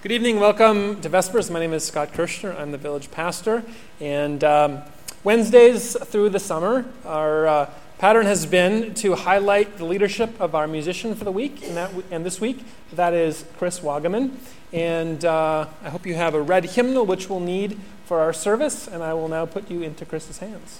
Good evening. Welcome to Vespers. My name is Scott Kirshner. I'm the village pastor. And Wednesdays through the summer, our pattern has been to highlight the leadership of our musician for the week. And this week, that is Chris Wagaman. And I hope you have a red hymnal, which we'll need for our service. And I will now put you into Chris's hands.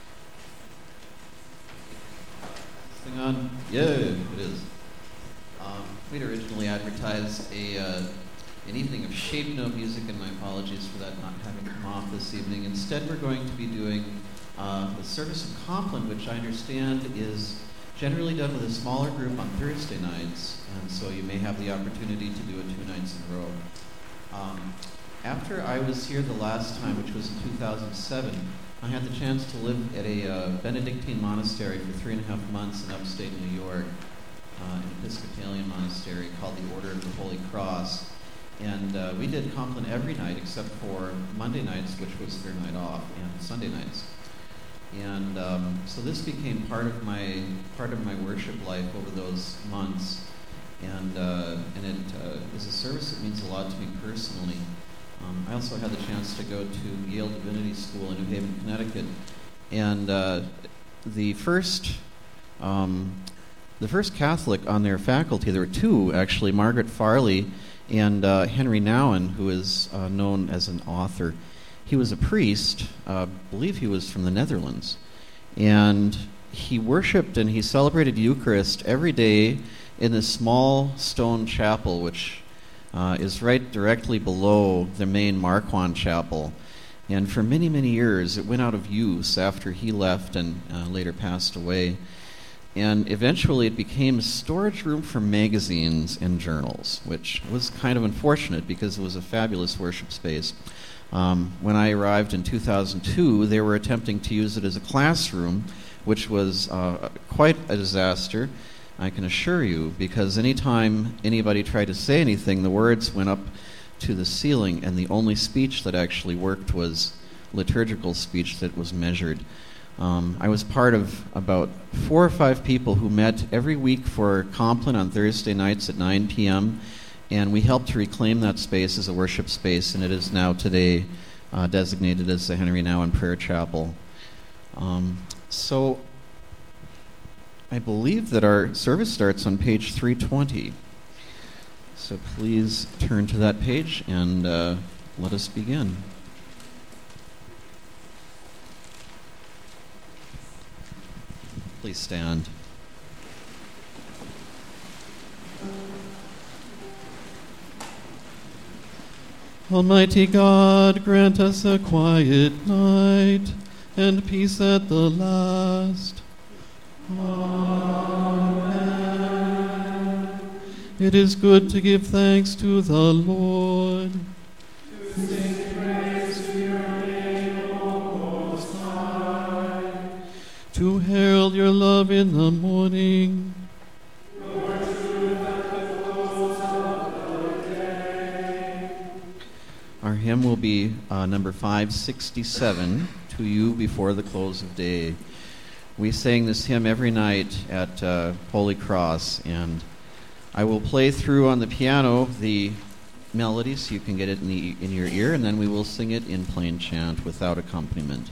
Thing on? Yeah, it is. We'd originally advertised an evening of shape note music, and my apologies for that not having come off this evening. Instead, we're going to be doing a service of Compline, which I understand is generally done with a smaller group on Thursday nights, and so you may have the opportunity to do it 2 nights in a row. After I was here the last time, which was in 2007, I had the chance to live at a Benedictine monastery for 3.5 months in upstate New York, an Episcopalian monastery called the Order of the Holy Cross. And we did Compline every night except for Monday nights, which was their night off, and Sunday nights. And so this became part of my worship life over those months. And it is a service that means a lot to me personally. I also had the chance to go to Yale Divinity School in New Haven, Connecticut. And the first Catholic on their faculty, there were 2 actually, Margaret Farley and Henry Nouwen, who is known as an author. He was a priest, I believe he was from the Netherlands, and he worshipped and he celebrated Eucharist every day in this small stone chapel, which is right directly below the main Marquand Chapel. And for many, many years, it went out of use after he left and later passed away. And eventually it became a storage room for magazines and journals, which was kind of unfortunate because it was a fabulous worship space. When I arrived in 2002, they were attempting to use it as a classroom, which was quite a disaster, I can assure you, because anytime anybody tried to say anything, the words went up to the ceiling, and the only speech that actually worked was liturgical speech that was measured. I was part of about 4 or 5 people who met every week for Compline on Thursday nights at 9 p.m., and we helped to reclaim that space as a worship space, and it is now today designated as the Henry Nouwen Prayer Chapel. So I believe that our service starts on page 320. So please turn to that page and let us begin. Please stand. Almighty God, grant us a quiet night and peace at the last. Amen. It is good to give thanks to the Lord. To sing praise to your name, O Most High. To herald your love in the morning. Your truth at the close of the day. Our hymn will be number 567, To You Before the Close of Day. We sang this hymn every night at Holy Cross, and I will play through on the piano the melody so you can get it in your ear, and then we will sing it in plain chant without accompaniment.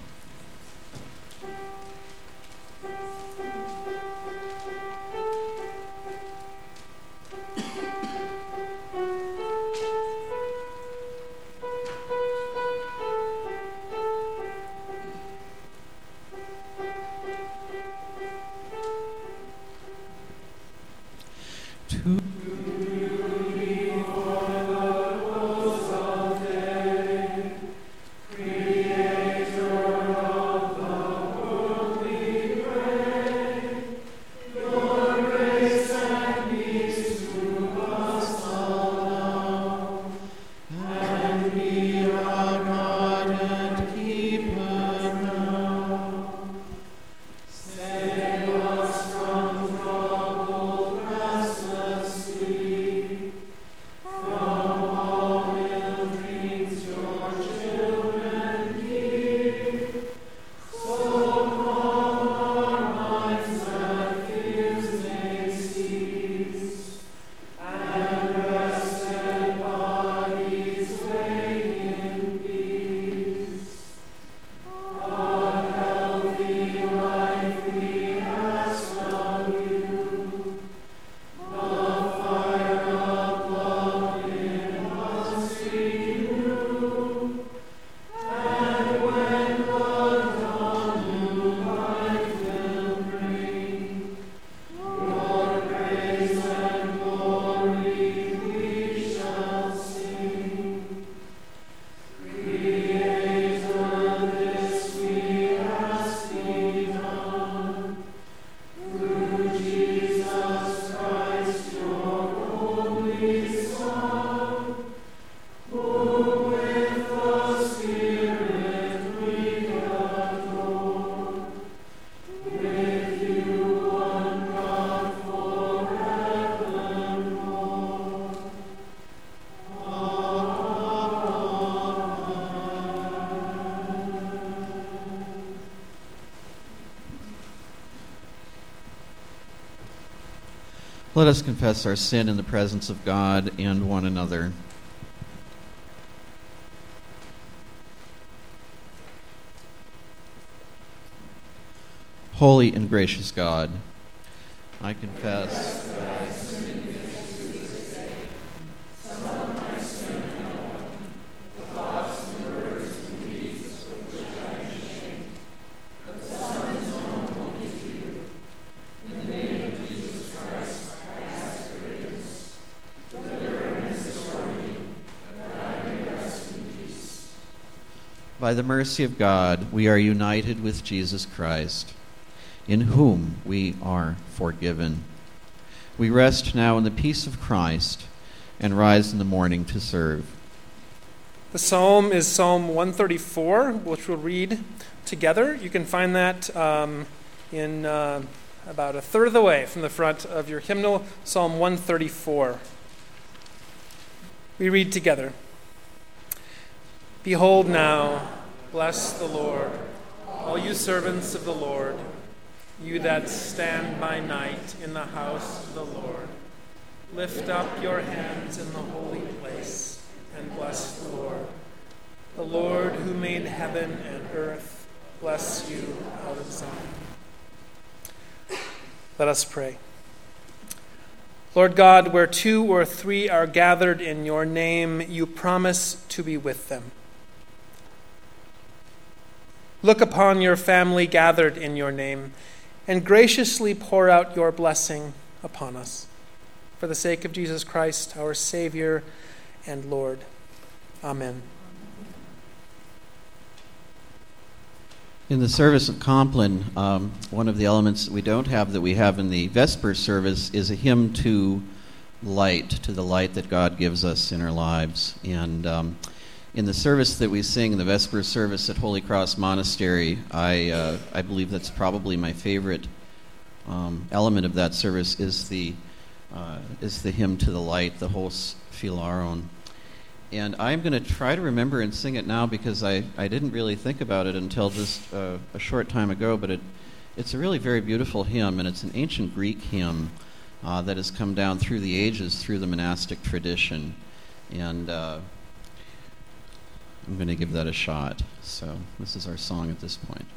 Save us from trouble, restless Let us confess our sin in the presence of God and one another. Holy and gracious God, I confess that I sin against you this day. Some of my sin I know, the thoughts and words and deeds of which I am ashamed. But some is known only to you. In the name of Jesus Christ, I ask forgiveness. Deliver and restore me, that I may rest in peace. By the mercy of God, we are united with Jesus Christ, in whom we are forgiven. We rest now in the peace of Christ and rise in the morning to serve. The psalm is Psalm 134, which we'll read together. You can find that in about a third of the way from the front of your hymnal, Psalm 134. We read together. Behold now, bless the Lord, all you servants of the Lord, you that stand by night in the house of the Lord. Lift up your hands in the holy place and bless the Lord. The Lord who made heaven and earth, bless you out of Zion. Let us pray. Lord God, where 2 or 3 are gathered in your name, you promise to be with them. Look upon your family gathered in your name, and graciously pour out your blessing upon us. For the sake of Jesus Christ, our Savior and Lord. Amen. In the service of Compline, one of the elements that we don't have that we have in the Vesper service is a hymn to light, to the light that God gives us in our lives. And in the service that we sing, in the Vesper service at Holy Cross Monastery, I believe that's probably my favorite element of that service is the hymn to the light, the Hos Philaron. And I'm going to try to remember and sing it now because I didn't really think about it until just a short time ago, but it's a really very beautiful hymn, and it's an ancient Greek hymn that has come down through the ages, through the monastic tradition. And I'm going to give that a shot. So this is our song at this point.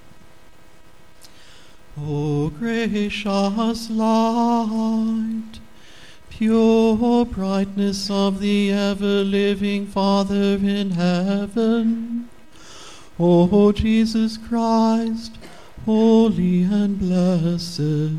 O gracious light, pure brightness of the ever-living Father in heaven, O Jesus Christ, holy and blessed,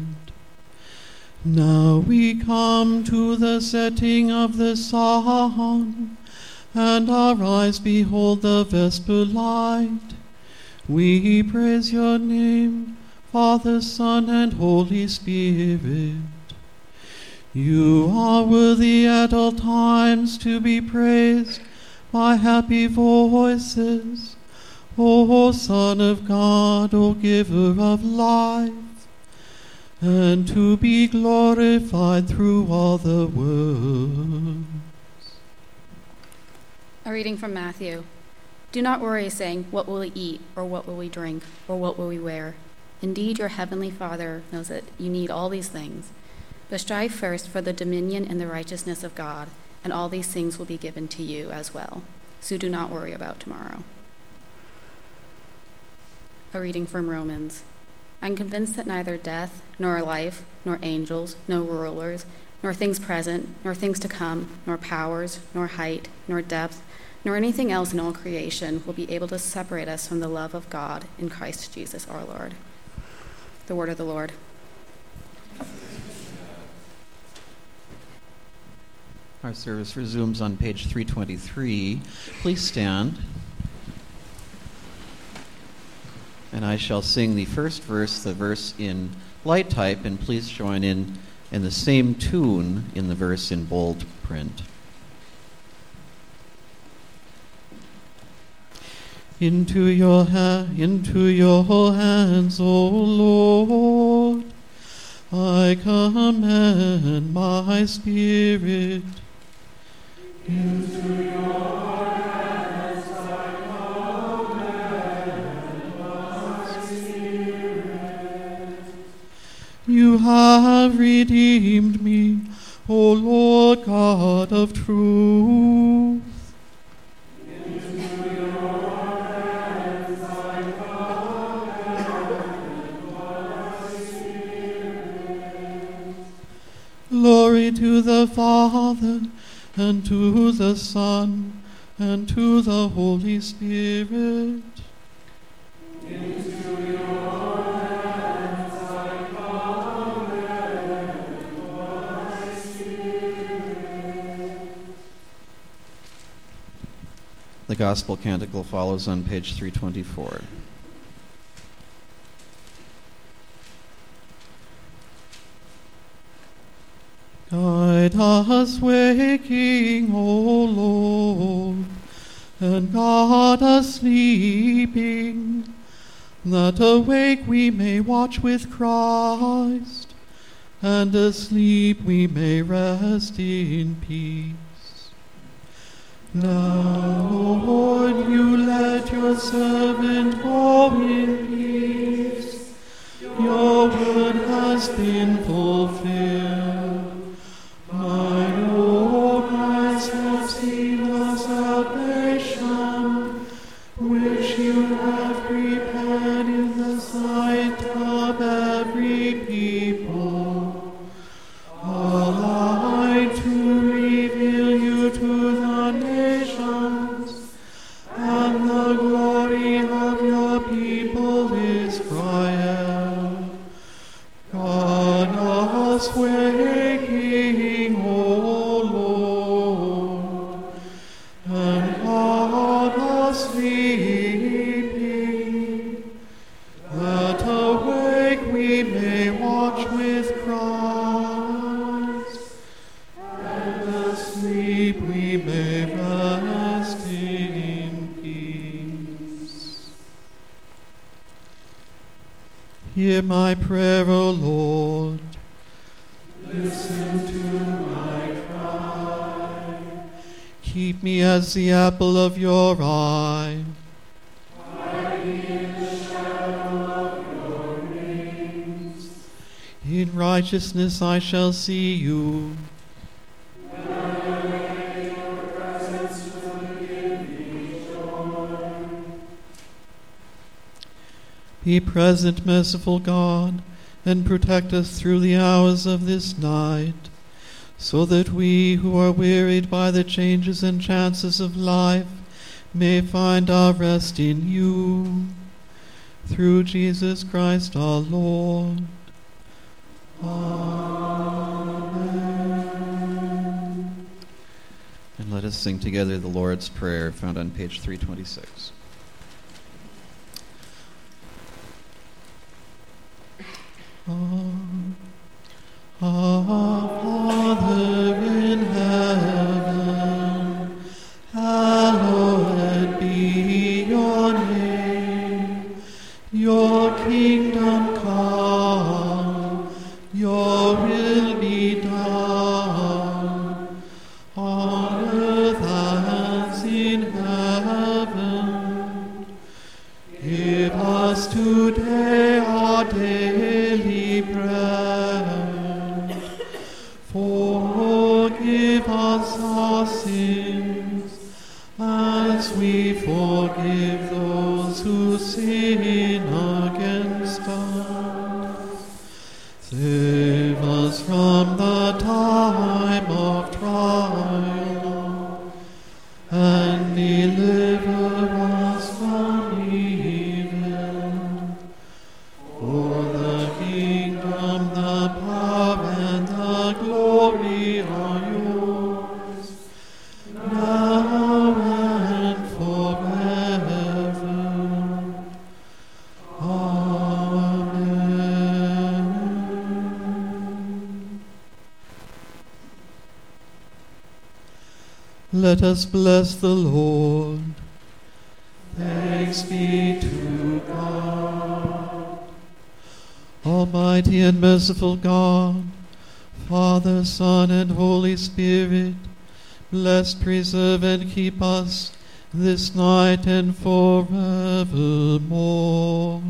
now we come to the setting of the sun, and our eyes behold the vesper light. We praise your name, Father, Son, and Holy Spirit. You are worthy at all times to be praised by happy voices, O Son of God, O Giver of life, and to be glorified through all the world. A reading from Matthew. Do not worry, saying, what will we eat, or what will we drink, or what will we wear? Indeed, your heavenly Father knows that you need all these things. But strive first for the dominion and the righteousness of God, and all these things will be given to you as well. So do not worry about tomorrow. A reading from Romans. I am convinced that neither death, nor life, nor angels, nor rulers, nor things present, nor things to come, nor powers, nor height, nor depth, nor anything else in all creation will be able to separate us from the love of God in Christ Jesus our Lord. The word of the Lord. Our service resumes on page 323. Please stand. And I shall sing the first verse, the verse in light type, and please join in the same tune in the verse in bold print. Into your hands, O Lord, I commend my spirit. Into your hands I commend my spirit. You have redeemed me O Lord God of truth. Glory to the Father, and to the Son, and to the Holy Spirit. The Gospel Canticle follows on page 324. Guide us waking, O Lord, and guard us sleeping, that awake we may watch with Christ, and asleep we may rest in peace. Now, Lord, you let your servant go in peace. Your word has been fulfilled. My Lord, eyes have seen the salvation which you have prepared in the sight of every people, a light to reveal you to the nations, and the glory of your people Israel. God us waking, O Lord, and God us sleeping, that awake we may watch with Christ, and asleep we may rest in peace. Hear my prayer, O Lord. Listen to my cry. Keep me as the apple of your eye. Hide me in the shadow of your wings. In righteousness I shall see you. When I awake, your presence will give me joy. Be present, merciful God, and protect us through the hours of this night, so that we who are wearied by the changes and chances of life may find our rest in you. Through Jesus Christ our Lord. Amen. And let us sing together the Lord's Prayer, found on page 326. Our Father in heaven, hallowed be your name. Your kingdom come, your will be done, on earth as in heaven. Give us today our daily bread. Forgive us our sins, as we forgive those who sin against us. Save us from the time of trial, and deliver us from evil. For the kingdom, the power, and the glory are yours, now and forever. Amen. Let us bless the Lord. Thanks be to God. Almighty and merciful God, Father, Son, and Holy Spirit, bless, preserve, and keep us this night and forevermore.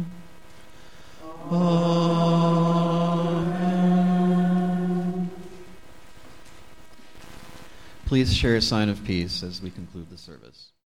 Amen. Please share a sign of peace as we conclude the service.